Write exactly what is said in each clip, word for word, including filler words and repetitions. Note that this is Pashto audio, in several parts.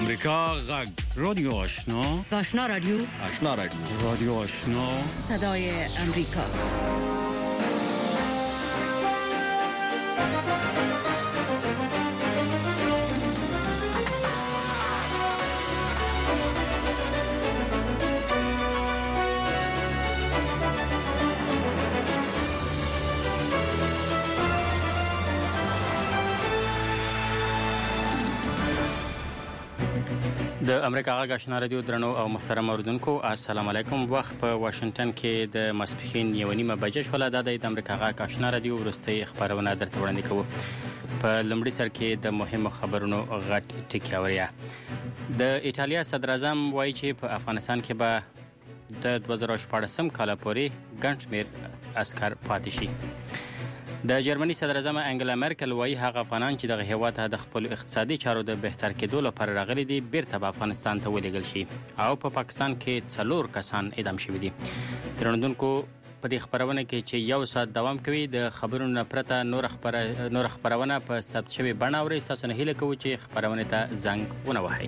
امریکا غږ رادیو آشنا آشنا رادیو آشنا رادیو رادیو آشنا صدای امریکا. د امریکا غږ آشنا رادیو درنو او محترم اوریدونکو السلام علیکم. وخت په واشنگټن کې د ماسپښین یو نیمه بجې شوله. دا د امریکا غږ آشنا رادیو وروستۍ خبرونه درته وړاندې کوو. په لومړي سر کې د مهمو خبرونو غټ ټکی اوریا. د ایټالیا صدر اعظم وایي چې په افغانستان کې به د دوه زره شپاړسم کال پورې ګڼ شمېر عسکر پاتې شي. د جرمني صدر اعظم انګلا مرکل وایي هغه افغانان چې دغه هیواد ته د خپل اقتصادي چارو د بهتر کېدو لپاره راغلي دي بیرته به افغانستان ته ولېږل شي او په پا پاکستان کې څلور کسان اعدام شوي دي. درنوونکو په دې خبرونه کې چې یو ساعت دوام کوي د خبرونو نه پرته نور خبره نور خبرونه په ثبت شوي بڼه اورئ. تاسو نه هیله کوو چې خبرونه ته زنګ ونه وهئ.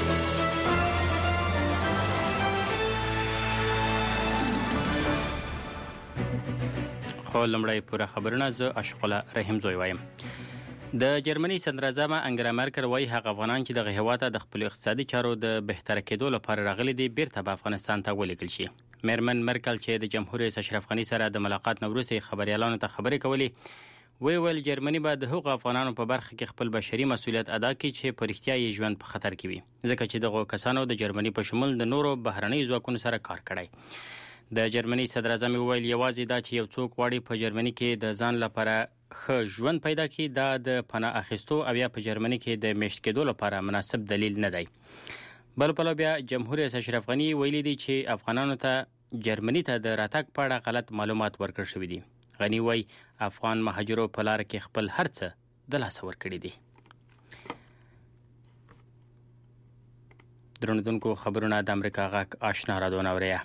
خو لمړی پوره خبرونه زه اشق الله رحیم زوی وایم. د جرمني صدر اعظم انګلا مرکل وایي هغه افغانان چې دغه هیواد ته د خپل اقتصادي چارو د بهتر کېدو لپاره راغلي دي بیرته به افغانستان ته ولېږل شي. میرمن مرکل چې د جمهور رئیس اشرف غني سره د ملاقات نه وروسته خبريالانو ته خبرې کولې وی ویل جرمني به د هغو افغانانو په برخه کې خپل بشري مسؤلیت ادا کړي چې په رښتیا یې ژوند په خطر کې وي ځکه چې دغه کسانو د جرمني په شمول د نورو بهرنۍ ځواکونو سره کار کړی. د جرمني صدر اعظم ویل یوازې دا چې یو څوک غواړي په جرمني کې د ځان لپاره ښه ژوند پیدا کړي دا د پناه اخیستو او یا په جرمني کې د میشت کېدو لپاره مناسب دلیل نه دی. بل پلو بیا جمهور رئیس اشرف غني ویلي دي چې افغانانو ته جرمني ته د راتګ په اړه غلط معلومات ورکړل شوي دي. غني وایي افغان مهاجرو په لار کې خپل هر څه د لاسه ورکړي دي. درنوونکو خبرونه د امریکا غږ آشنا رادیو اورئ.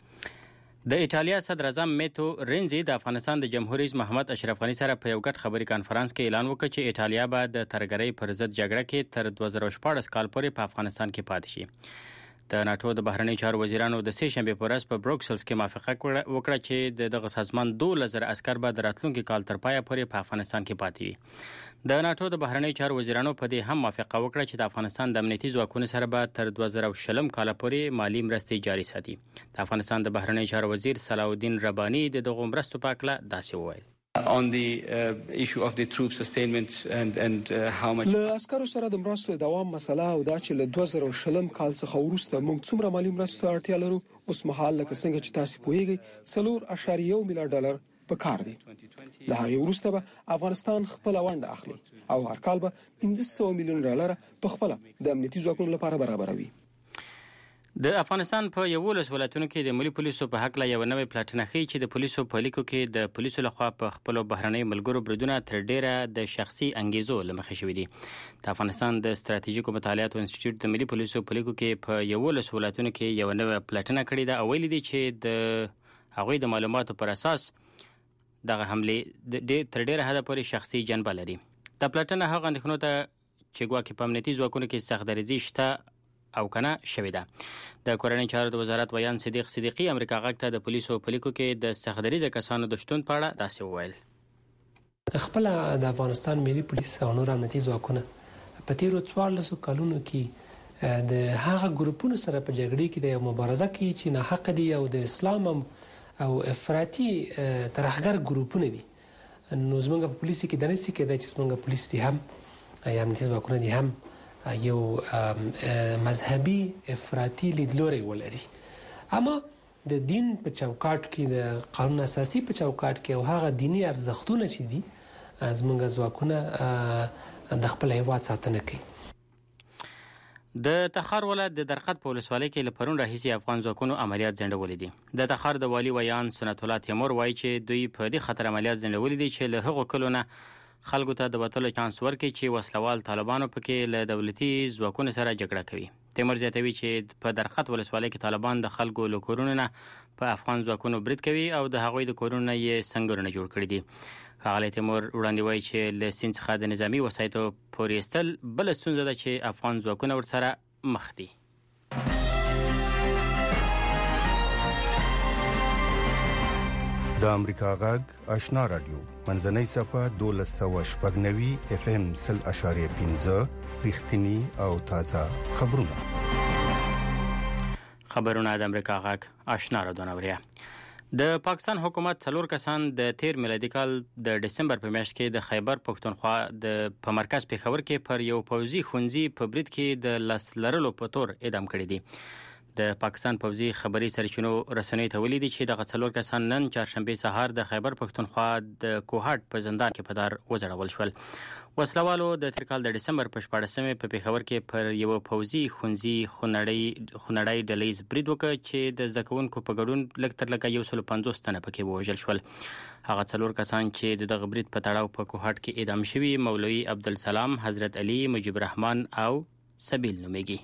د ایټالیا صدر اعظم میتو رینزي د افغانستان د جمهور رئیس محمد اشرف غني سره په یو ګډ خبري کانفرنس کې اعلان وکړ چې ایټالیا به د ترګرۍ پر ضد جګړه کې تر دوه زره شپاړس کال پورې په افغانستان کې پاتې شي. د ناتو د بهرنی چارو وزیرانو د سه شنبه په ورځ په بروکسلز کې موافقه وکړه چې دغه سازمان دوه زره عسكر به د راتلونکي کال تر پایه پورې په افغانستان کې پاتې وي. د ناتو د بهرنی چارو وزیرانو په دې هم موافقه وکړه چې د افغانستان د امنیتي ځواکونو سره به تر دوه زره شلم کال پورې مالی مرستې جاري ساتي. د افغانستان د بهرنی چارو وزیر صلاح الدین ربانی د دغه مرستو په اړه داسې وویل. on the uh, issue of the troop sustainment and and uh, how much له عسکرو سره د مرستو دوام مسله او دا چې له دوه زره شلم کال څخه وروسته موږ څومره مالی مرستو اړتیا لرو اوس مهال لکه څنګه چې تاسو پوهیږئ څلور اعشاریه یو میلیارډ ډالر په کار دي. له هغې وروسته به افغانستان خپل ونډه اخلي او هر کال به پنځه سوه میلیون ډالر په خپل د امنیتي ځواکونو لپاره برابروي. د افغانستان په یولس ولایتونو کې د ملي پولیسو په حق لا یو نوې پلاټنه ښیي چې د پولیسو په لیکو کې د پولیسو لخوا په خپل بهرنۍ ملګرو بریدونه تر ډیره د شخصي انګیزو لمخې شوي دي. د افغانستان د ستراتیژیکو مطالعاتو انسټیټیوټ د ملي پولیسو په لیکو کې په یولس ولایتونو کې یو نوې پلاټنه کړې ده او ویلي دي چې د هغوی د معلوماتو پر اساس دغه حملې د تر ډیره حده پورې شخصي جنبه لري. د پلاټنه هغه اندېښنو ته چې ګواکې په امنیتي ځواکونو کې سختدریزي شته او کنه شوې ده. د کورنۍ چارو د وزارت ویان صدیق صدیقی امریکا غږ ته د پولیسو په لیکو کې د سختدریزه کسانو د شتون په اړه داسې وویل. خپل د افغانستان ملي پولیس او نور امنیتي ځواکونه په تیرو څوارلسو کلونو کې د هغه ګروپونو سره په جګړې کې د مبارزه کوي چې نه حق دي او د اسلام او افراطي ترهګر ګروپونه دي. نو زموږ په پولیس کې د نسي کې د چې زموږ پولیس دي هم یا امنیتي ځواکونه دي هم یو مذهبي افراطي لیدلوري ولري. اما د دین په چوکاټ کې د قانون اساسي په چوکاټ کې او هغه دینی ارزښتونه چې دي زموږ ځواکونه د خپل هیواد ساتنه کوي. د تخار ولایت د درقد په ولسوالۍ کې له پرون راهیسې افغان ځواکونو عملیات ځنډولي دي. د تخار د والي ویان سنت الله تیمور وایي چې دوی په دې خطر عملیات ځنډولي دي چې له هغو کلو نه خلکو ته د وتلو چانس ورکړي چې وسلوال طالبانو پکې له دولتي ځواکونو سره جګړه کوي. تیمور زیاتوي چې په درقد ولسوالۍ کې طالبان د خلکو له کورونو نه په افغان ځواکونو برید کوي او د هغوی د کورونو یې سنګرونه جوړ کړي دي. ښاغلی تیمور وړاندې وایي چې له سیند څخه د نظامي وسایطو پورې ایستل بله ستونزه ده چې افغان ځواکونه ورسره مخ دي. د امریکا غږ آشنا رادیو منځنۍ صفه دولس سوه شپږ نوي اف ام سل اشاریه پنځه رښتینی او تازه خبرونه. خبرونه د امریکا غږ آشنا رادیو نوریا. د پاکستان حکومت څلور کسان د تیر میلادي کال د دسمبر په میاشت کې د خیبر پښتونخوا د په مرکز پېښور کې پر یو پوځي خونځي په برید کې د لاس لرلو په تور اعدام کړي دي. د پاکستان پوځي خبري سرچینو رسنیو ته ویلي دي چې دغه څلور کسان نن چهارشنبه سهار د خیبر پښتونخوا د کوهاټ په زندان کې په دار وځړول شول. وسلوالو د تیر کال د دسمبر په شپاړسمه په پېښور کې پر یو پوځي خونځي خونړی خونړی ډلیز برید وکړ چې د زده کوونکو په ګډون لږ تر لږه یو سل پنځوس تنه پکې ووژل شول. هغه څلور کسان چې د دغه برید په تړاو په کوهاټ کې اعدام شوي مولوي عبدالسلام، حضرت علي، مجيب الرحمن او سبیل نومیږي.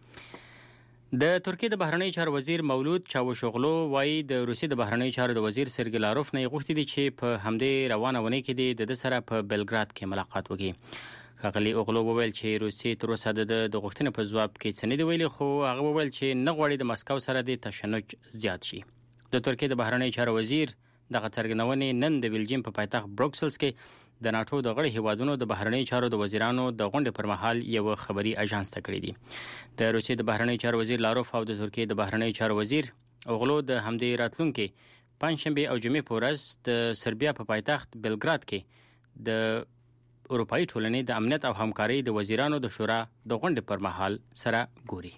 د ترکیه د بهرنی چارو وزیر مولود چاوشوغلو وايي د روسیې د بهرنی چارو د وزیر سرګی لاروف نه غوښتي دي چې په همدې روانه ونه کې د سره په بلګراد کې ملاقات وکړي. ښاغلي اوغلو وویل چې روسیې تر اوسه د غوښتنې په ځواب کې څه نه دی ویلي، خو هغه وویل چې نه غواړي د مسکو سره د تشنج زیات شي. د ترکیه د بهرنی چارو وزیر دغه څرګندونې نن د بلجیم په پایتخت بروکسلز کې د ناتو د غړي هیوادونو د بهرنی چارو د وزیرانو د غونډې پر مهال یو خبري اژانس ته کړی دي. د روسیې د بهرنی چارو وزیر لاروف او د ترکیې د بهرنی چارو وزیر اوغلو د همدې راتلونکي پنځشنبه او جمعې په ورځ د سربیا په پایتخت بلګراد کې د اروپאי ټولنې د امنیت او همکارۍ د وزیرانو د شورا د غونډې پر مهال سره ګوري.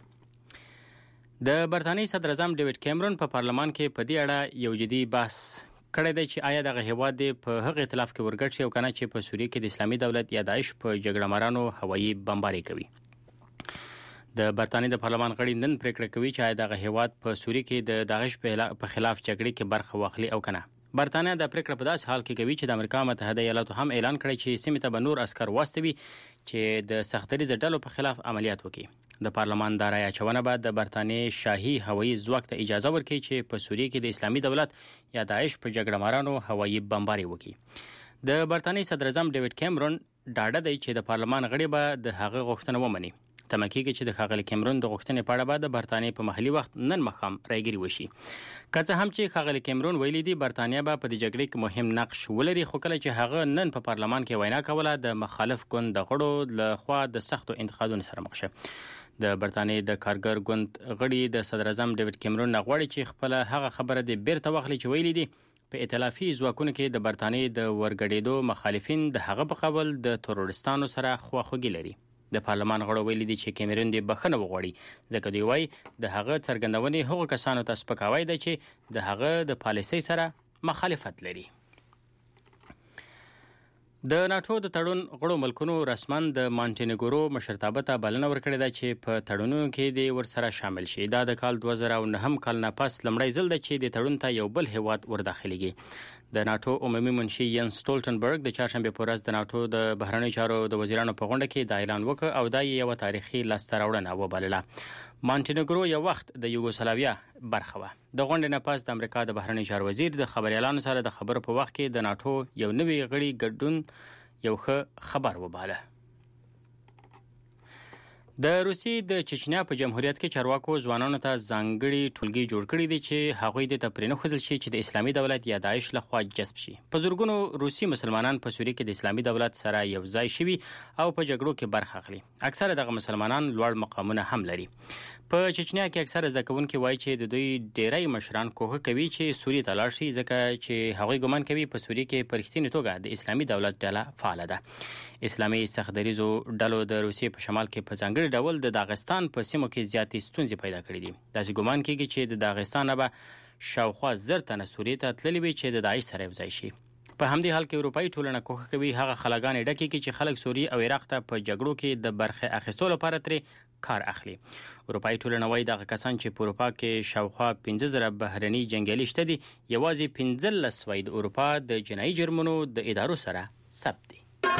د برتانیې صدر اعظم ډیوډ کیمرون په پارلمان کې په دې اړه یو جدي بحث کړی دی چې آیا دغه هیواد دی په هغه ائتلاف کې ورګډ شي او کنه چې په سوریه کې د اسلامي دولت یا داعش په جګړه مارانو هوایي بمباري کوي. د برتانیې د پارلمان غړي نن پریکړه کوي چې آیا دغه هیواد په سوریه کې د داعش په خلاف جګړې کې برخه واخلي او کنه. برتانیه د پریکړه په داسې حال کې کوي چې د امریکا متحده ایالاتو هم اعلان کړی چې سیمې ته به نور عسكر واستوي چې د سختري ډلو په خلاف عملیات وکړي. د پارلمان د رای اچونه بعد د برتانیې شاهي هوایي ځواک ته اجازه ورکړي چې په سوریه کې د اسلامي دولت یا داعش په جګړه مارانو هوایي بمباري وکړي. د برتانیې صدر اعظم ډیوډ کیمرون ډاډه دی چې د پارلمان غړي به د هغه غوښتنه ومني. تمه کېږي چې د ښاغلي کیمرون د غوښتنې په اړه به د برتانیې په محلي وخت نن ماښام رايګري وشي. که څه هم چې ښاغلي کیمرون ویلي دي برتانیه به په دې جګړې کې مهم نقش ولري، خو کله چې هغه نن په پارلمان کې وینا کوله د مخالف ګوند د غړو له خوا د سختو انتقادونو سره مخ شه. د برتانیې د کارګر ګوند غړي د صدر اعظم ډیوډ کیمرون نه غواړي چې خپل هغه خبره د بیرته واخلي چې ویلي دي په ائتلافي ځواکونو کې د برتانیې د ورګډېدو مخالفین د هغه په قبل د تروریستانو سره خواخوږي لري. د پارلمان غړو ویلي دي چې کیمرون دی بخښنه وغواړي ځکه دوی وايي د هغه څرګندونې هغو کسانو ته سپکاوی دی چې د هغه د پالیسۍ سره مخالفت لري. د ناتو د تړون غړو ملکونو رسماً د مانټینګورو مشرتابه ته بلنه ورکړې ده چې په تړونونو کې د ورسره شامل شي. دا د کال دوه زره نهم کال نه پس لمړی ځل ده چې د تړون ته یو بل هیواد ورداخليږي. د ناتو عمومي منشي ینس سټولټنبرګ د چهارشنبه په ورځ د ناتو د بهرنی چارو د وزیرانو په غونډه کې دا اعلان وکړ او دا یو تاریخي لاسته راوړنه وبلله. مانټینګورو یو وخت د یوګوسلاویا برخه وه. د غونډې نه پس د امریکا د بهرنی چارو وزیر د خبريالانو سره د خبرو په وخت کې د ناتو یو نوی غړي ګډون یو ښه خبر وباله. د روسیې د چچنیا په جمهوریت کې چارواکو ځوانانو ته ځانګړي ټولګي جوړ کړي دي چې هغوی د تپرینه خودل شي چې د اسلامي دولت یا داعش لخوا جذب شي. په زورګونو روسي مسلمانان په سوریه کې د اسلامي دولت سره یو ځای شوي او په جګړو کې برخه اخلي. اکثره دغه مسلمانان لوړ مقامونه هم لري. په چچنیا کې اکثره زکوونکي وایي چې د دوی ډیری مشران کوښښ کوي چې سوریه ته لاړ شي ځکه چې هغوی ګمان کوي په سوریه کې په رښتینې توګه د اسلامي دولت ډله فعاله ده. اسلامي سختدریزو ډلو د روسیې په شمال کې په ځانګړي ډول د داغستان په سیمو کې زیاتې ستونزې پیدا کړې دي. داسې ګمان کېږي چې د داغستان به شاوخوا زر تنه سوریې ته تللي وي چې د داعش سره یو ځای شي. په همدې حال کې اروپאי ټولنه کوښښ کوي هغه خلګانې ډکې کړي چې خلک سوریه او عراق ته په جګړو کې د برخه اخیستلو لپاره ترې کار اخلي. اروپאי ټولنه وايي دغه کسان چې په اروپا کې شاوخوا پنځه زره بهرني جنگیالي شته دي یوازې پنځلس سوه د اروپا د جنایي جرمونو د ادارو سره ثبت دي.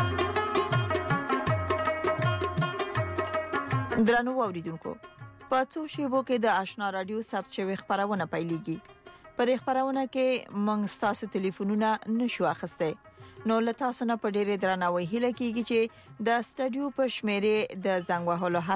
درنو اوریدونکو په څو شیبو کې د آشنا رادیو ثبت شوی خبرونه پیلېږي. پر خبرونه کې موږ تاسو ټلیفونونه نشو اخسته. نو له تاسو نه په ډېر درناوي هیله کیږي چې د سټډیو په شمیره د زنګ وهلو